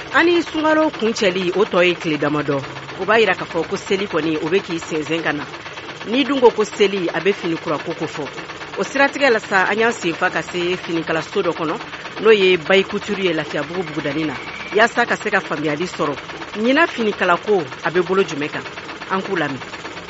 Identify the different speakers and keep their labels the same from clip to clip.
Speaker 1: ani sungalo kuncɛli o tɔ ye tile damadɔ o b'a yira k'a fɔ ko seli kɔni o bɛ k'i sɛnsɛn ka na ni dun ko seli a bɛ fini kurako ko fɔ o siratigɛ la sa an y'an senfa ka se finikalaso dɔ kɔnɔ n'o ye Bayi Couture ye Lafiyabugu bugudani na yaasa ka se ka faamuyali sɔrɔ ɲina finikalako a bɛ bolo jumɛn kan an k'u lamɛn.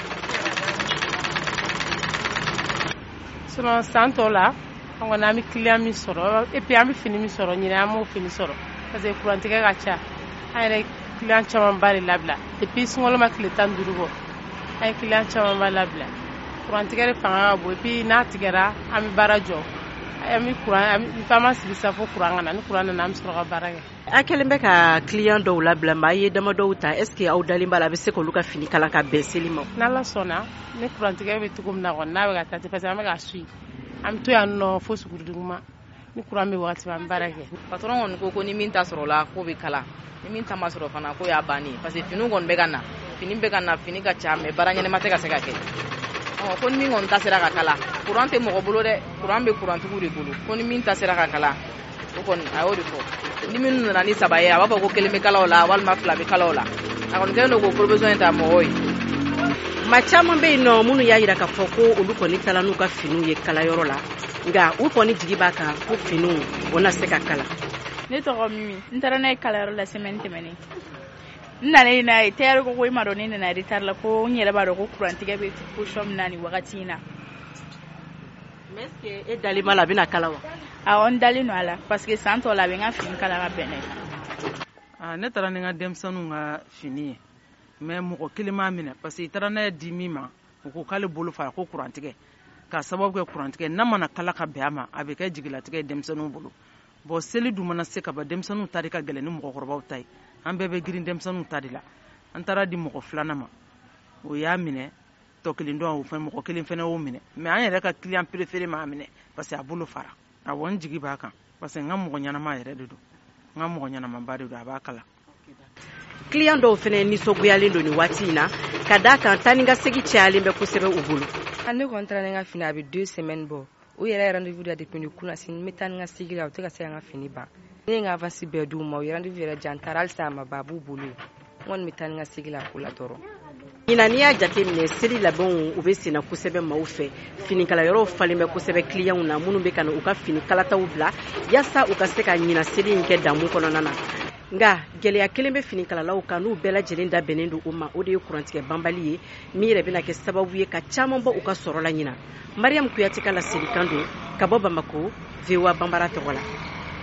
Speaker 2: San tɔ la an kɔni an bɛ client min sɔrɔ et puis an bɛ fini min sɔrɔ ɲinɛ an m'o fini sɔrɔ parce que kurantigɛ ka ca an yɛrɛ client camanba de labila depuis sunkalo ma tile 15 bɔ an ye client camanba labila kurantigɛ de fanga ka bon et puis n'a tigɛra an bɛ baara jɔ an bɛ fama sigi sa fo kuran ka na ni kuran nana an bɛ sɔrɔ ka baara kɛ.
Speaker 1: A kɛlen bɛ ka client dɔw labila maa ye dama dɔw ta est ce que aw dalen b'a la a bɛ se k'olu ka fini kala ka bɛn seli ma.
Speaker 2: N'Ala sɔnna ni kurantigɛ bɛ cogo min na kɔni n'a bɛ ka taa ten parce que an bɛ ka suit an bɛ to yan nɔ fo suguduguma ni kuran bɛ wagati min an bɛ baara kɛ.
Speaker 3: Patron kɔni ko ni min ta sɔrɔ la ko bɛ kala ni min ta ma sɔrɔ fana ko y'a bannen parce que finiw kɔni bɛ ka na fini ka ca mais baara ɲɛnɛma tɛ ka se ka kɛ. Ko ni min kɔni ta sera ka kala kuran tɛ mɔgɔ bolo dɛ kuran bɛ kurantigiw de bolo ko ni min ta sera ka kala o kɔni a y'o de fɔ ni minnu nana ni 3 ye a b'a fɔ ko 1 bɛ kala o la walima 2 bɛ kala o la a kɔni kɛlen don k'o provision in ta mɔgɔw ye.
Speaker 1: Maa caman bɛ yen nɔ minnu y'a jira k'a fɔ ko olu kɔni tala n'u ka finiw ye kalayɔrɔ la nka u kɔni jigi b'a kan ko finiw o na se ka kala.
Speaker 4: Ne tɔgɔ Mimi n taara n'a ye kalayɔrɔ la semaine tɛmɛnen n nana n'a ye tailleur ko i ma dɔn ne nana retard la ko n yɛrɛ b'a dɔn ko kurantigɛ bɛ position min na nin wagati in na.
Speaker 1: Mais est ce que e dalen b'a la a bɛna kala wa?
Speaker 4: Awɔ n dalen don a la parce que san tɔ la a bɛ n ka fini kala ka bɛn n'a ye.
Speaker 5: Ne taara ni n ka denmisɛnninw ka fini ye mais mɔgɔ kelen m'a minɛ parce que i taara n'a ye di min ma o ko k'ale bolo fara ko kurantigɛ k'a sababu kɛ kurantigɛ n'a mana kala ka bɛn a ma a bɛ kɛ jigilatigɛ ye denmisɛnninw bolo bon seli dun mana se ka ban denmisɛnninw ta de ka gɛlɛn ni mɔgɔkɔrɔbaw ta ye an bɛɛ bɛ girin denmisɛnninw ta de la an taara di mɔgɔ filanan ma o y'a minɛ tɔ kelen dɔn o fɛn mɔgɔ kelen fɛnɛ y'o minɛ mais an yɛrɛ ka client préféré m'a minɛ parce que a bolo fara awɔ n jigi b'a kan parce que n ka mɔgɔ ɲɛnama yɛrɛ de don n ka mɔgɔ ɲɛnamaba de don a b'a kala.
Speaker 1: Client dɔw fɛnɛ nisɔgoyalen don nin waati in na ka d'a kan taa ni ka segin cayalen bɛ kosɛbɛ u bolo.
Speaker 6: Ne kɔni taara ni n ka fini a bɛ 2 semaines bɔ o yɛrɛ rendez-vous da depuis ni kunna sini n bɛ taa ni n ka sigi la o tɛ ka se ka n ka fini ban ne ye n ka avance bɛɛ d'u ma o rendez-vous yɛrɛ jan taara halisa a ma ban a b'u bolo n kɔni bɛ taa ni n ka sigi la ko la dɔrɔn.
Speaker 1: Ɲinan n'i y'a jateminɛ seli labɛnw u bɛ senna kosɛbɛ maaw fɛ finikalayɔrɔw falen bɛ kosɛbɛ clientw na minnu bɛ ka na u ka fini kalataw bila yaasa u ka se ka ɲinan seli in kɛ damu kɔnɔna na nka gɛlɛya kelen bɛ finikalalaw kan n'u bɛɛ lajɛlen da bɛnnen don o ma o de ye kurantigɛ banbali ye min yɛrɛ bɛna kɛ sababu ye ka caman bɔ u ka sɔrɔ la ɲinan. Mariam Kuyate ka laselikan don ka bɔ Bamako VOA Bambara tɔgɔ la.